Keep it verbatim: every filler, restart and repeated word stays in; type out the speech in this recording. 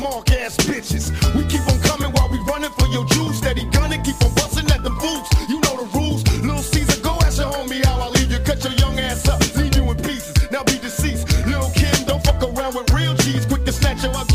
mark ass bitches. We keep on coming while we running for your juice. Steady gunning, keep on busting at the boots. You know the rules. Lil Caesar, go ask your homie how I leave you. Cut your young ass up, leave you in pieces. Now be deceased. Lil Kim, don't fuck around with real cheese. Quick to snatch your up.